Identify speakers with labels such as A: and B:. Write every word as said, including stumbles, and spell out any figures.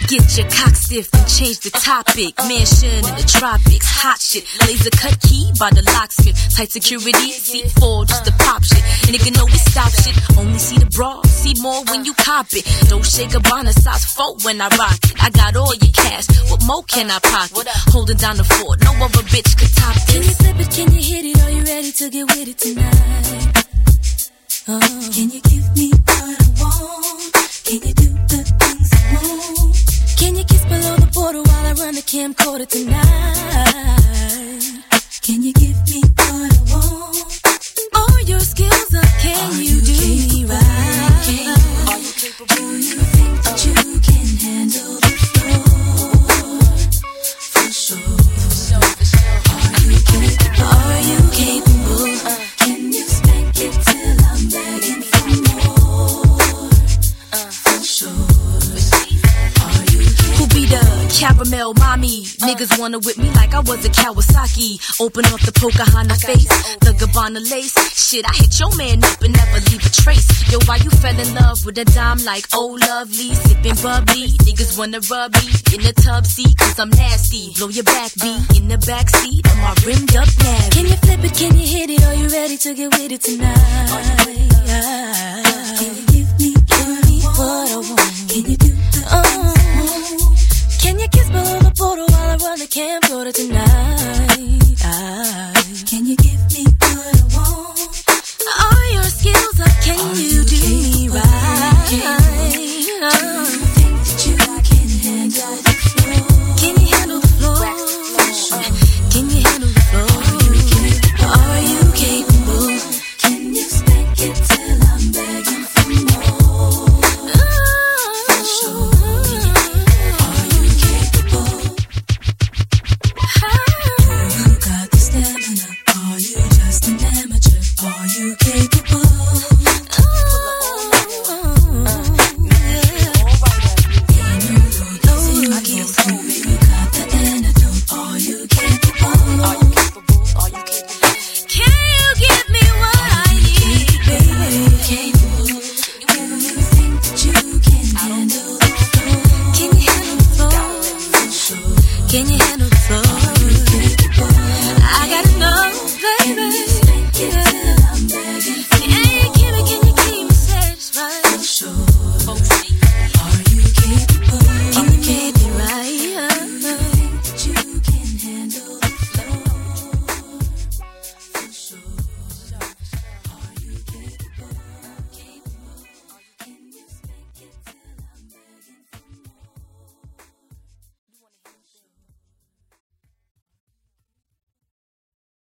A: Get your cock stiff and change the topic. Mansion in the tropics, hot shit. Laser cut key by the locksmith. Tight security, seat four just to pop shit. And nigga know we stop shit. Only see the bra, see more when you cop it. Don't shake a bonnet, size four when I rock it. I got all your cash, what more can I pocket? Holding down the fort, no other bitch could top this.
B: Can you flip it, can you hit it? Are you ready to get with it tonight? Oh. Can you give me what I want? Can you do the things I want? Can you kiss below the border while I run the camcorder tonight? Can you give me what I want? All your skills up, can
A: Are
B: you,
A: you
B: do
A: capable?
B: me right?
A: Are you capable?
B: Do you think that you can handle the floor? For sure. Are you capable? Are you capable? Can you spank it till I'm begging for more? For sure.
A: Who be the caramel mommy? Niggas wanna whip me like I was a Kawasaki. Open up the Pocahontas face, the Gabbana lace. Shit, I hit your man up and never leave a trace. Yo, why you fell in love with a dime like oh lovely? Sipping bubbly, niggas wanna rub me in the tub seat, cause I'm nasty. Blow your back beat in the back seat of my rimmed up navy.
B: Can you flip it, can you hit it? Are you ready to get with it tonight? Can you